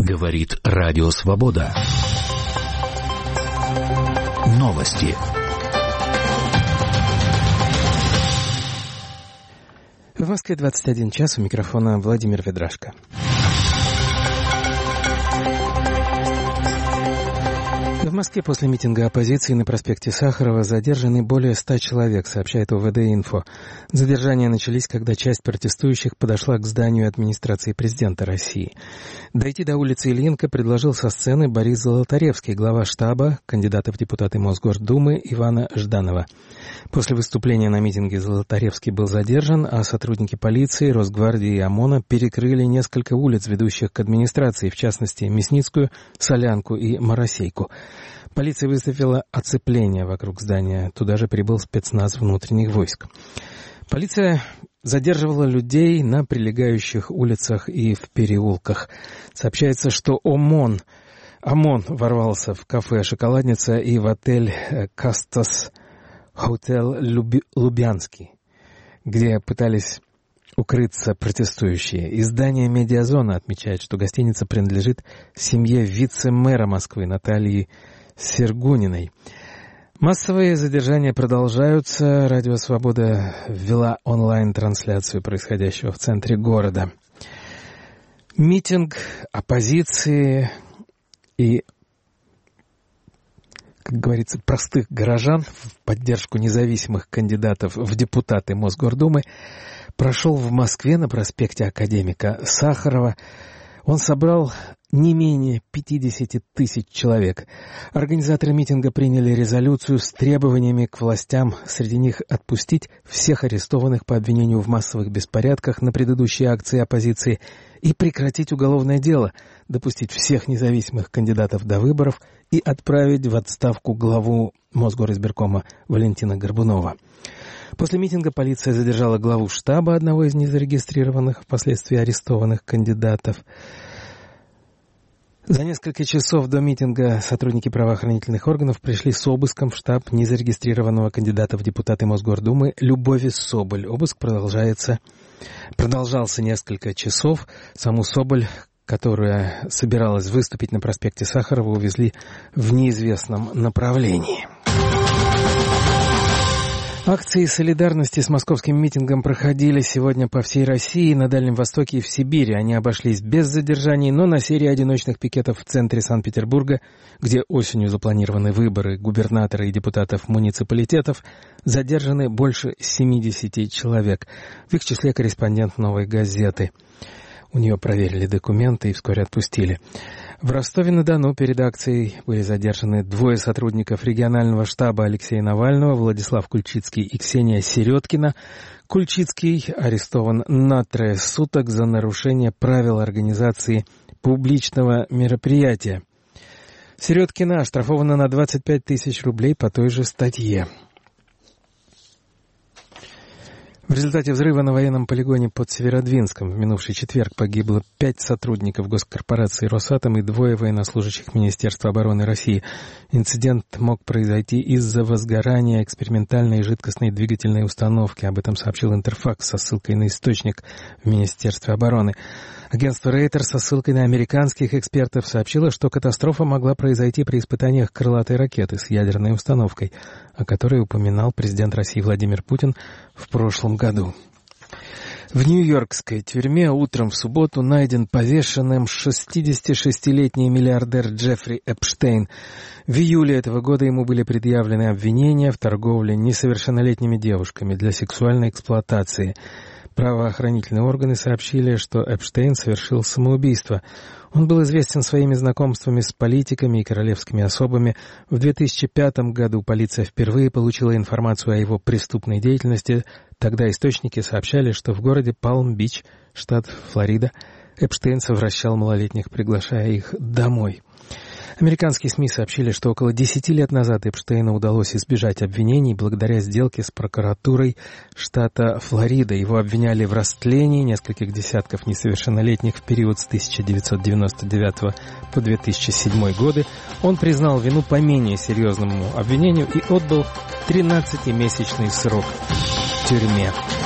Говорит Радио Свобода. Новости. В Москве 21 час, у микрофона Владимир Ведрашко. В Москве после митинга оппозиции на проспекте Сахарова задержаны более 100 человек, сообщает УВД-Инфо. Задержания начались, когда часть протестующих подошла к зданию администрации президента России. Дойти до улицы Ильинка предложил со сцены Борис Золотаревский, глава штаба кандидата в депутаты Мосгордумы Ивана Жданова. После выступления на митинге Золотаревский был задержан, а сотрудники полиции, Росгвардии и ОМОНа перекрыли несколько улиц, ведущих к администрации, в частности Мясницкую, Солянку и Моросейку. Полиция выставила оцепление вокруг здания. Туда же прибыл спецназ внутренних войск. Полиция задерживала людей на прилегающих улицах и в переулках. Сообщается, что ОМОН ворвался в кафе «Шоколадница» и в отель «Кастас Хотел Лубянский», где пытались укрыться протестующие. Издание «Медиазона» отмечает, что гостиница принадлежит семье вице-мэра Москвы Натальи Сергуниной. Массовые задержания продолжаются. Радио «Свобода» ввела онлайн-трансляцию происходящего в центре города. Митинг оппозиции и, как говорится, простых горожан в поддержку независимых кандидатов в депутаты Мосгордумы прошел в Москве на проспекте Академика Сахарова. Он собрал не менее 50 тысяч человек. Организаторы митинга приняли резолюцию с требованиями к властям, среди них отпустить всех арестованных по обвинению в массовых беспорядках на предыдущей акции оппозиции и прекратить уголовное дело, допустить всех независимых кандидатов до выборов и отправить в отставку главу Мосгоризбиркома Валентина Горбунова. После митинга полиция задержала главу штаба одного из незарегистрированных, впоследствии арестованных кандидатов. За несколько часов до митинга сотрудники правоохранительных органов пришли с обыском в штаб незарегистрированного кандидата в депутаты Мосгордумы Любови Соболь. Обыск продолжался несколько часов. Саму Соболь, которая собиралась выступить на проспекте Сахарова, увезли в неизвестном направлении. Акции солидарности с московским митингом проходили сегодня по всей России, на Дальнем Востоке и в Сибири. Они обошлись без задержаний, но на серии одиночных пикетов в центре Санкт-Петербурга, где осенью запланированы выборы губернатора и депутатов муниципалитетов, задержаны больше 70 человек. В их числе корреспондент «Новой газеты». У нее проверили документы и вскоре отпустили. В Ростове-на-Дону перед акцией были задержаны 2 сотрудников регионального штаба Алексея Навального, Владислав Кульчицкий и Ксения Середкина. Кульчицкий арестован на 3 суток за нарушение правил организации публичного мероприятия. Середкина оштрафована на 25 тысяч рублей по той же статье. В результате взрыва на военном полигоне под Северодвинском в минувший четверг погибло 5 сотрудников госкорпорации «Росатом» и 2 военнослужащих Министерства обороны России. Инцидент мог произойти из-за возгорания экспериментальной жидкостной двигательной установки. Об этом сообщил Интерфакс со ссылкой на источник в Министерстве обороны. Агентство Рейтер со ссылкой на американских экспертов сообщило, что катастрофа могла произойти при испытаниях крылатой ракеты с ядерной установкой, о которой упоминал президент России Владимир Путин в прошлом году. В нью-йоркской тюрьме утром в субботу найден повешенным 66-летний миллиардер Джеффри Эпштейн. В июле этого года ему были предъявлены обвинения в торговле несовершеннолетними девушками для сексуальной эксплуатации. Правоохранительные органы сообщили, что Эпштейн совершил самоубийство. Он был известен своими знакомствами с политиками и королевскими особами. В 2005 году полиция впервые получила информацию о его преступной деятельности. Тогда источники сообщали, что в городе Палм-Бич, штат Флорида, Эпштейн совращал малолетних, приглашая их домой. Американские СМИ сообщили, что около 10 лет назад Эпштейну удалось избежать обвинений благодаря сделке с прокуратурой штата Флорида. Его обвиняли в растлении нескольких десятков несовершеннолетних в период с 1999 по 2007 годы. Он признал вину по менее серьезному обвинению и отбыл 13-месячный срок в тюрьме.